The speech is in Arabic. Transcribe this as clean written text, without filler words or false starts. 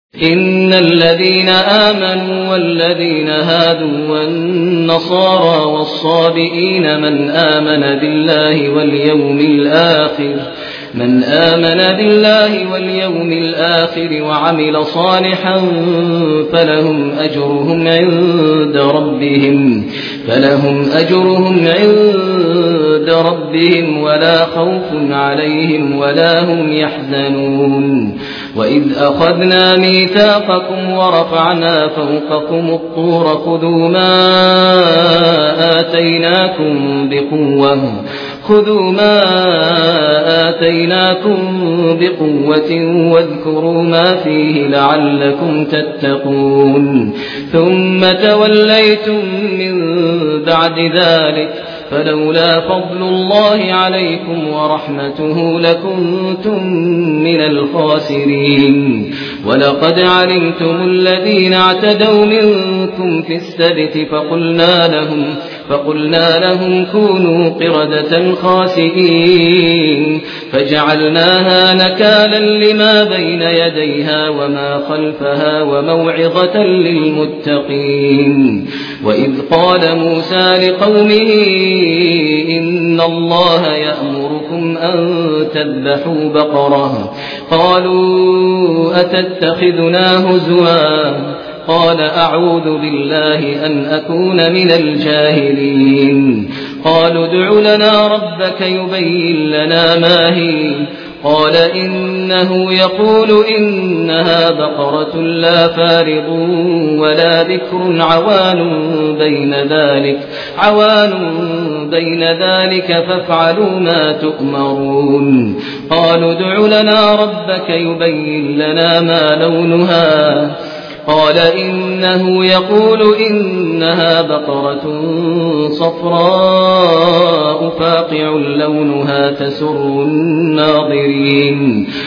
إن الذين آمنوا والذين هادوا والنصارى والصابئين من آمن بالله واليوم الآخر وعمل صالحا فلهم أجرهم عند ربهم ولا خوف عليهم ولا هم يحزنون. وإذ أخذنا ميثاقكم ورفعنا فوقكم الطور خذوا ما آتيناكم بقوة واذكروا ما فيه لعلكم تتقون. ثم توليتم من بعد ذلك فلولا فضل الله عليكم ورحمته لكنتم من الخاسرين. ولقد علمتم الذين اعتدوا منكم في السبت فقلنا لهم كونوا قردة خاسئين فجعلناها نكالا لما بين يديها وما خلفها وموعظة للمتقين. وإذ قال موسى لقومه إن الله يأمركم أن تذبحوا بقرة قالوا أتتخذنا هزوا قال أعوذ بالله أن أكون من الجاهلين. قالوا ادع لنا ربك يبين لنا ما هي قال إنه يقول إنها بقرة لا فارض ولا بكر عوان بين ذلك فافعلوا ما تؤمرون. قالوا ادع لنا ربك يبين لنا ما لونها قال إنه يقول إنها بقرة صفراء فاقع لونها تسر الناظرين.